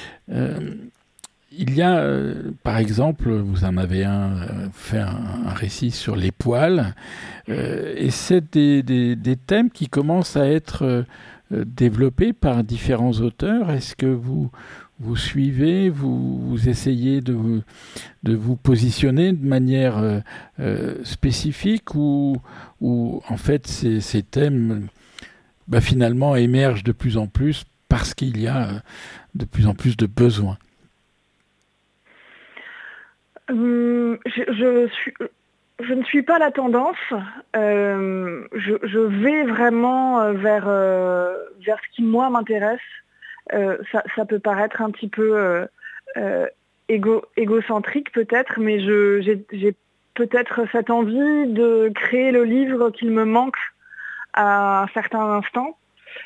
A: Il y a, par exemple, vous en avez fait un récit sur les poils, et c'est des thèmes qui commencent à être développés par différents auteurs. Est-ce que vous suivez, vous essayez de vous positionner de manière spécifique, ou en fait ces thèmes finalement émergent de plus en plus parce qu'il y a de plus en plus de besoins?
E: Je ne suis pas la tendance. Je vais vraiment vers ce qui, moi, m'intéresse. Ça peut paraître un petit peu égocentrique, peut-être, mais j'ai peut-être cette envie de créer le livre qu'il me manque à un certain instant.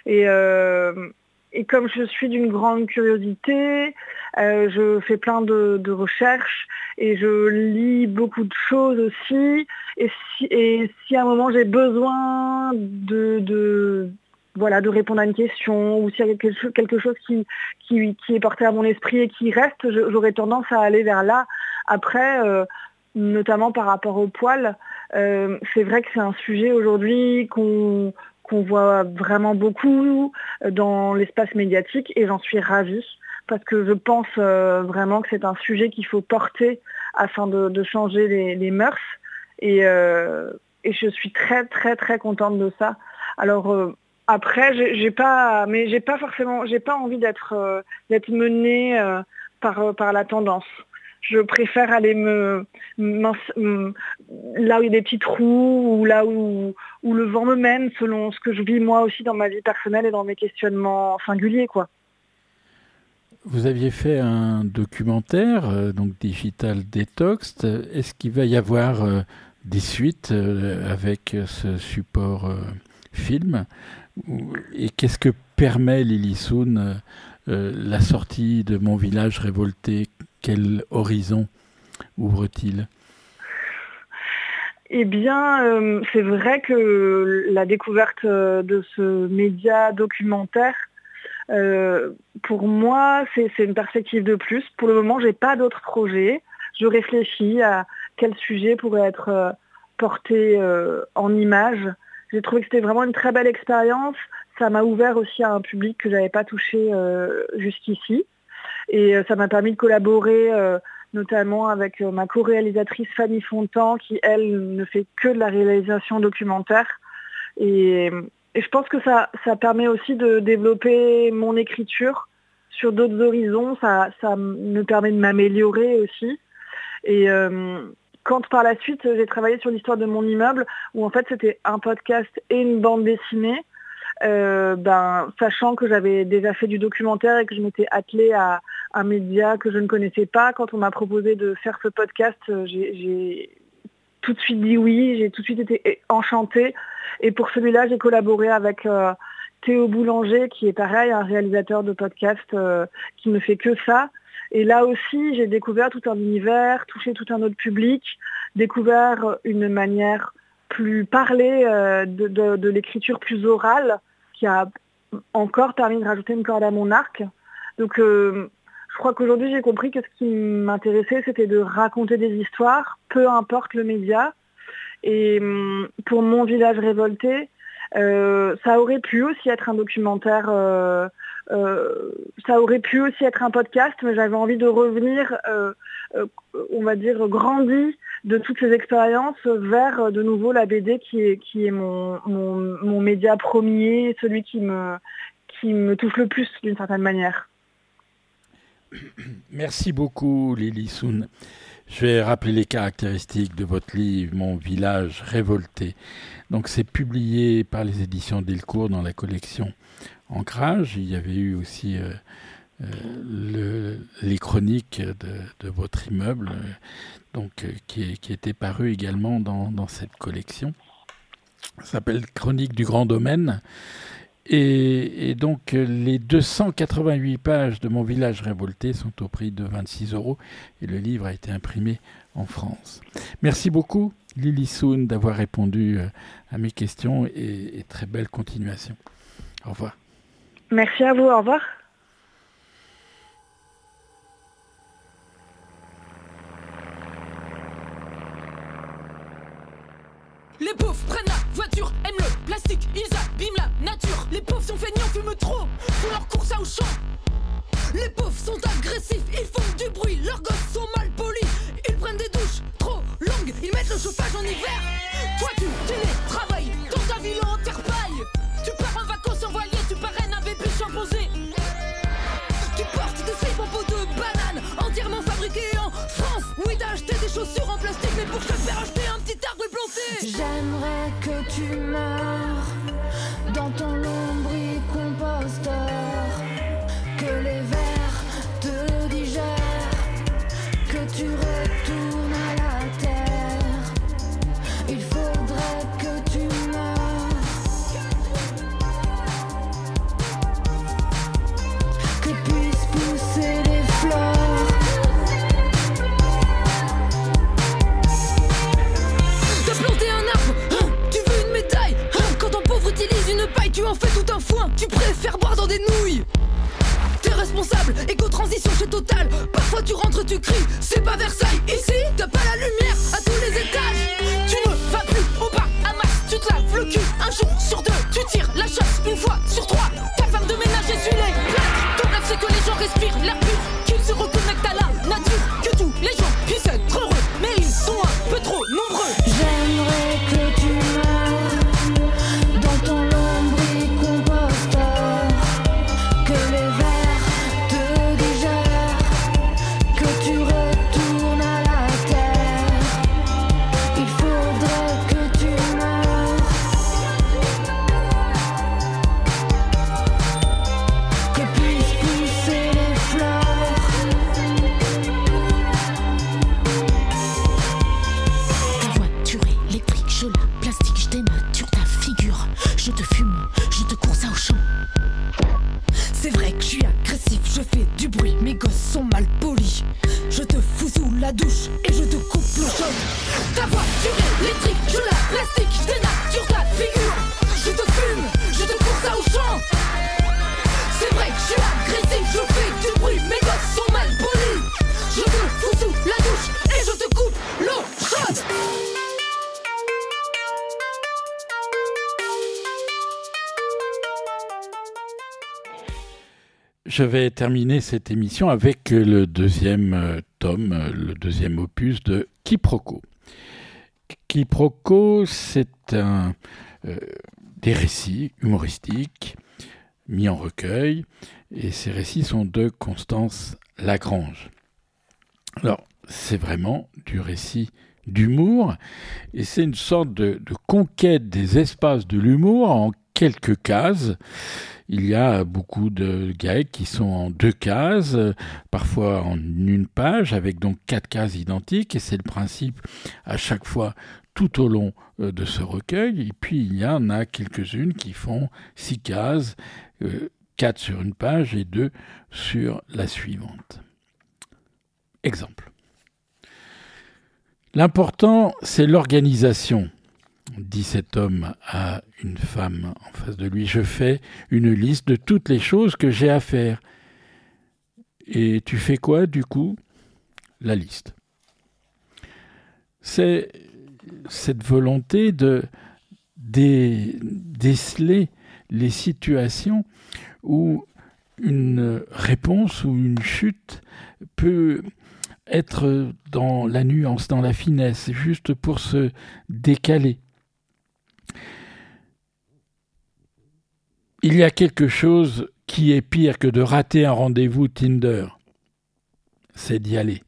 E: Et comme je suis d'une grande curiosité, je fais plein de recherches et je lis beaucoup de choses aussi. Et si à un moment j'ai besoin de répondre à une question, ou s'il y a quelque chose qui est porté à mon esprit et qui reste, j'aurais tendance à aller vers là. Après, notamment par rapport au poil, c'est vrai que c'est un sujet aujourd'hui qu'on voit vraiment beaucoup dans l'espace médiatique, et j'en suis ravie, parce que je pense vraiment que c'est un sujet qu'il faut porter afin de changer les mœurs, et je suis très très très contente de ça. Alors après, j'ai pas envie d'être menée par la tendance. Je préfère aller là où il y a des petits trous, ou là où le vent me mène, selon ce que je vis moi aussi dans ma vie personnelle et dans mes questionnements singuliers, quoi.
A: Vous aviez fait un documentaire, donc Digital Detox. Est-ce qu'il va y avoir des suites avec ce support film? Et qu'est-ce que permet Lily Soon, la sortie de Mon village révolté? Quel horizon ouvre-t-il? Eh bien,
E: c'est vrai que la découverte de ce média documentaire, pour moi, c'est une perspective de plus. Pour le moment, je n'ai pas d'autres projets. Je réfléchis à quel sujet pourrait être porté en images. J'ai trouvé que c'était vraiment une très belle expérience. Ça m'a ouvert aussi à un public que je n'avais pas touché jusqu'ici. Et ça m'a permis de collaborer notamment avec ma co-réalisatrice Fanny Fontan, qui, elle, ne fait que de la réalisation documentaire. Et je pense que ça permet aussi de développer mon écriture sur d'autres horizons. Ça me permet de m'améliorer aussi. Et quand par la suite, j'ai travaillé sur l'histoire de mon immeuble, où en fait c'était un podcast et une bande dessinée, sachant que j'avais déjà fait du documentaire et que je m'étais attelée à un média que je ne connaissais pas, quand on m'a proposé de faire ce podcast, j'ai tout de suite dit oui, j'ai tout de suite été enchantée. Et pour celui-là, j'ai collaboré avec Théo Boulanger, qui est pareil, un réalisateur de podcast qui ne fait que ça. Et là aussi, j'ai découvert tout un univers, touché tout un autre public, découvert une manière plus parlée de l'écriture plus orale, qui a encore permis de rajouter une corde à mon arc. Donc je crois qu'aujourd'hui j'ai compris que ce qui m'intéressait, c'était de raconter des histoires, peu importe le média. Et pour Mon village révolté, ça aurait pu aussi être un documentaire, ça aurait pu aussi être un podcast, mais j'avais envie de revenir, on va dire, grandi de toutes ces expériences vers de nouveau la BD qui est mon média premier, celui qui me touche le plus d'une certaine manière.
A: Merci beaucoup Lily Soon. Je vais rappeler les caractéristiques de votre livre Mon village révolté. Donc c'est publié par les éditions Delcourt dans la collection Ancrage. Il y avait eu aussi les chroniques de votre immeuble, qui étaient parues également dans cette collection. Ça s'appelle Chronique du Grand Domaine. Et donc, les 288 pages de Mon village révolté sont au prix de 26 € et le livre a été imprimé en France. Merci beaucoup, Lily Soon, d'avoir répondu à mes questions et très belle continuation. Au revoir.
E: Merci à vous, au revoir.
C: Les pauvres prennent la voiture, aiment le plastique, ils abîment la nature. Les pauvres sont feignants, fument trop, font leur course à Auchan. Les pauvres sont agressifs, ils font du bruit, leurs gosses sont mal polis. Ils prennent des douches trop longues, ils mettent le chauffage en hiver. Toi tu télétravailles dans ta ville en terre paille. Tu pars en vacances en voilier, tu parraines un bébé chimpanzé. Tu portes des slips en peau de banane, entièrement fabriqués en France. Oui, t'as acheté des chaussures en plastique, mais pour te faire acheter un petit arbre planté.
B: J'aimerais que tu meurs dans ton lombricomposteur, que les vers te digèrent, que tu retournes à la terre. Il faudrait que tu meurs, que puissent pousser les fleurs.
C: Tu en fais tout un foin, tu préfères boire dans des nouilles. T'es responsable, éco-transition chez Total. Parfois tu rentres, tu cries, c'est pas Versailles. Ici, t'as pas la lumière à tous les étages. Tu ne vas plus au bar à masse, tu te laves le cul un jour sur deux. Tu tires la chasse une fois sur trois. Ta femme de ménage essuie les plaques. Ton rêve c'est que les gens respirent l'air pur, qu'ils se reconnectent à la nature, que tous les gens puissent être heureux. Mais ils sont un peu trop nombreux.
B: J'aimerais que tu meurs dans ton
A: Je vais terminer cette émission avec le deuxième tome, le deuxième opus de Quiproquo. Quiproquo, c'est des récits humoristiques mis en recueil, et ces récits sont de Constance Lagrange. Alors, c'est vraiment du récit d'humour, et c'est une sorte de conquête des espaces de l'humour en quelques cases. Il y a beaucoup de gags qui sont en 2 cases, parfois en 1 page, avec donc 4 cases identiques, et c'est le principe à chaque fois tout au long de ce recueil. Et puis il y en a quelques-unes qui font 6 cases, 4 sur 1 page et 2 sur la suivante. Exemple. L'important, c'est l'organisation, dit cet homme à une femme en face de lui. Je fais une liste de toutes les choses que j'ai à faire. Et tu fais quoi, du coup ? La liste. C'est cette volonté de déceler les situations où une réponse ou une chute peut être dans la nuance, dans la finesse, juste pour se décaler. Il y a quelque chose qui est pire que de rater un rendez-vous Tinder, c'est d'y aller.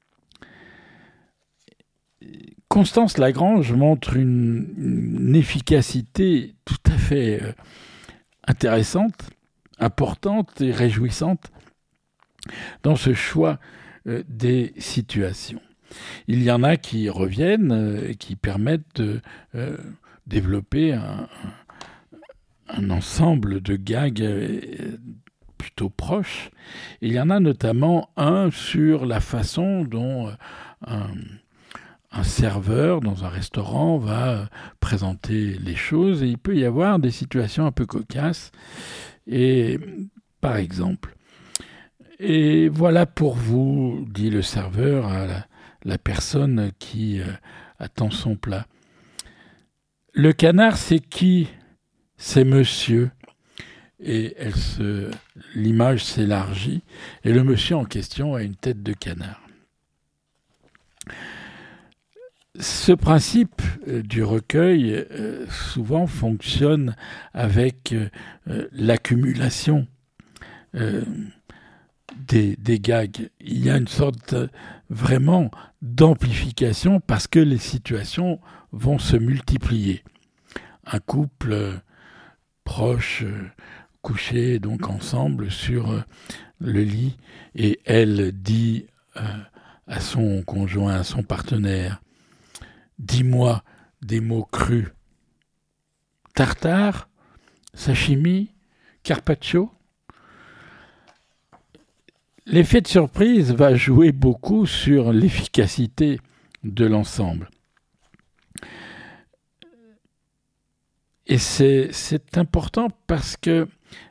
A: Constance Lagrange montre une efficacité tout à fait intéressante, importante et réjouissante dans ce choix des situations. Il y en a qui reviennent et qui permettent développé un ensemble de gags plutôt proches. Et il y en a notamment un sur la façon dont un serveur dans un restaurant va présenter les choses, et il peut y avoir des situations un peu cocasses. Et par exemple, et voilà pour vous, dit le serveur à la personne qui attend son plat. Le canard, c'est qui? C'est monsieur. Et l'image s'élargit, et le monsieur en question a une tête de canard. Ce principe du recueil souvent fonctionne avec l'accumulation des gags. Il y a une sorte vraiment d'amplification parce que les situations vont se multiplier. Un couple proche, couché donc ensemble sur le lit, et elle dit à son conjoint, à son partenaire: dis-moi des mots crus. Tartare, sashimi, carpaccio. L'effet de surprise va jouer beaucoup sur l'efficacité de l'ensemble. Et c'est important parce que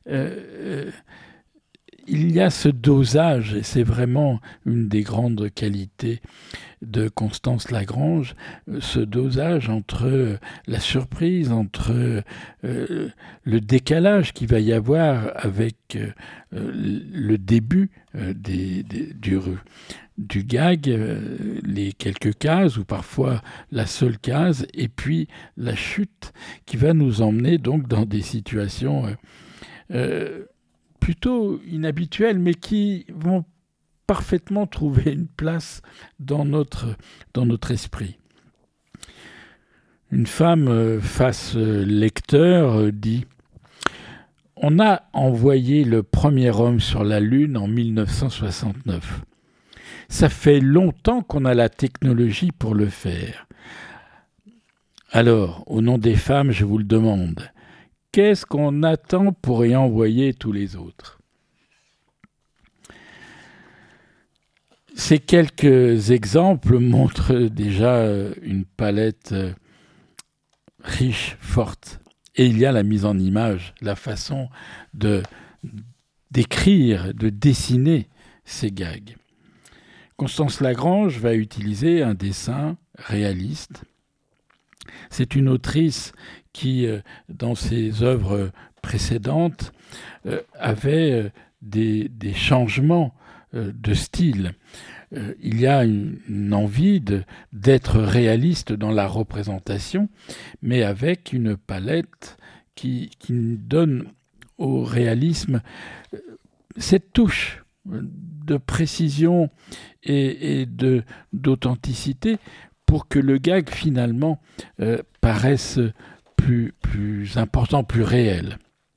A: il y a ce dosage, et c'est vraiment une des grandes qualités de Constance Lagrange, ce dosage entre la surprise, entre le décalage qu'il va y avoir avec le début du gag, les quelques cases ou parfois la seule case, et puis la chute qui va nous emmener donc dans des situations plutôt inhabituelles, mais qui vont parfaitement trouver une place dans notre esprit. Une femme face lecteur dit: on a envoyé le premier homme sur la Lune en 1969. Ça fait longtemps qu'on a la technologie pour le faire. Alors, au nom des femmes, je vous le demande, qu'est-ce qu'on attend pour y envoyer tous les autres ? Ces quelques exemples montrent déjà une palette riche, forte. Et il y a la mise en image, la façon d'écrire, de dessiner ces gags. Constance Lagrange va utiliser un dessin réaliste. C'est une autrice qui, dans ses œuvres précédentes, avait des changements de style. Il y a une envie d'être réaliste dans la représentation, mais avec une palette qui donne au réalisme cette touche de précision et d'authenticité pour que le gag finalement paraisse plus important, plus réel.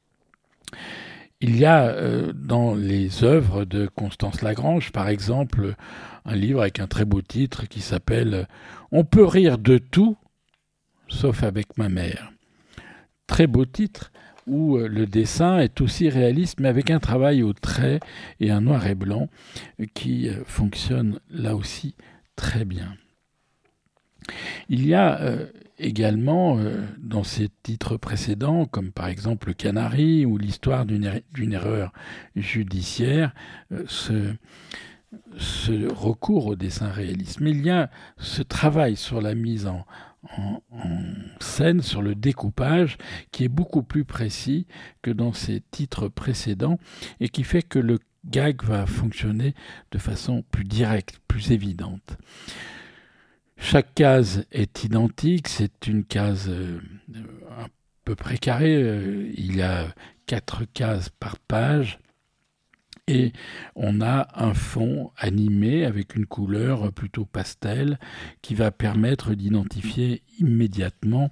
A: Il y a dans les œuvres de Constance Lagrange, par exemple, un livre avec un très beau titre qui s'appelle « On peut rire de tout, sauf avec ma mère ». Très beau titre où le dessin est aussi réaliste, mais avec un travail au trait et un noir et blanc qui fonctionne là aussi très bien. Il y a également dans ces titres précédents, comme par exemple Le Canari ou l'histoire d'une erreur judiciaire, ce recours au dessin réaliste. Mais il y a ce travail sur la mise en scène, sur le découpage, qui est beaucoup plus précis que dans ces titres précédents et qui fait que le gag va fonctionner de façon plus directe, plus évidente. Chaque case est identique, c'est une case un peu près carrée, il y a 4 cases par page et on a un fond animé avec une couleur plutôt pastel qui va permettre d'identifier immédiatement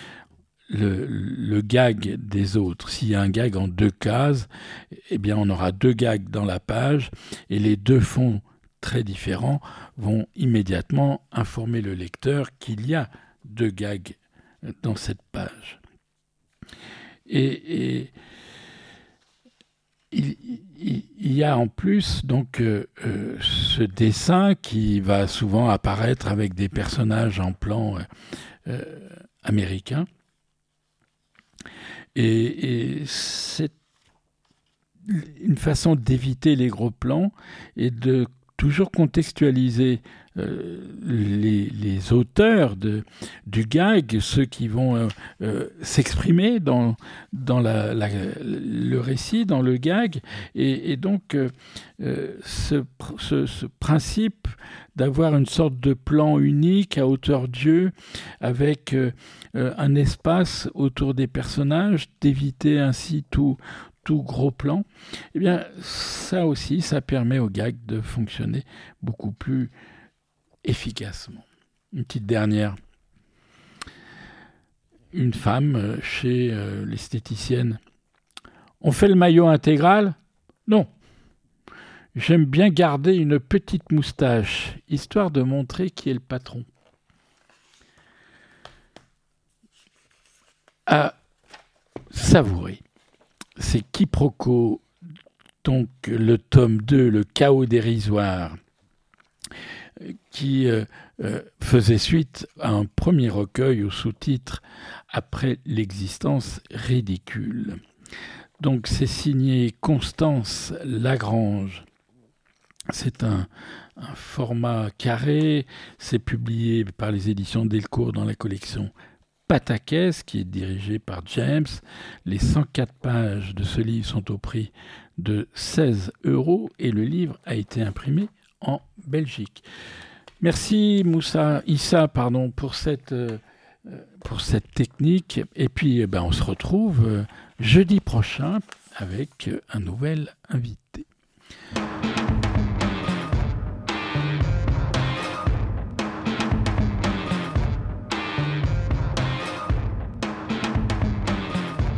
A: le gag des autres. S'il y a un gag en 2 cases, eh bien on aura 2 gags dans la page et les 2 fonds très différents vont immédiatement informer le lecteur qu'il y a 2 gags dans cette page. Et il y a en plus donc ce dessin qui va souvent apparaître avec des personnages en plan américain. Et c'est une façon d'éviter les gros plans et de toujours contextualiser les auteurs du gag, ceux qui vont s'exprimer dans le récit, dans le gag. Et donc, ce principe d'avoir une sorte de plan unique à hauteur d'yeux, avec un espace autour des personnages, d'éviter ainsi tout gros plan, eh bien, ça aussi, ça permet au gag de fonctionner beaucoup plus efficacement. Une petite dernière. Une femme chez l'esthéticienne. On fait le maillot intégral ? Non. J'aime bien garder une petite moustache, histoire de montrer qui est le patron. À savourer. C'est Quiproquo, donc le tome 2, le chaos dérisoire, qui faisait suite à un premier recueil au sous-titre « Après l'existence ridicule ». Donc c'est signé Constance Lagrange. C'est un format carré, c'est publié par les éditions Delcourt dans la collection Patakès, qui est dirigé par James. Les 104 pages de ce livre sont au prix de 16 € et le livre a été imprimé en Belgique. Merci Issa, pour cette technique. Et puis on se retrouve jeudi prochain avec un nouvel invité.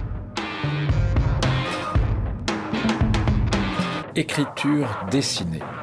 F: Écriture dessinée.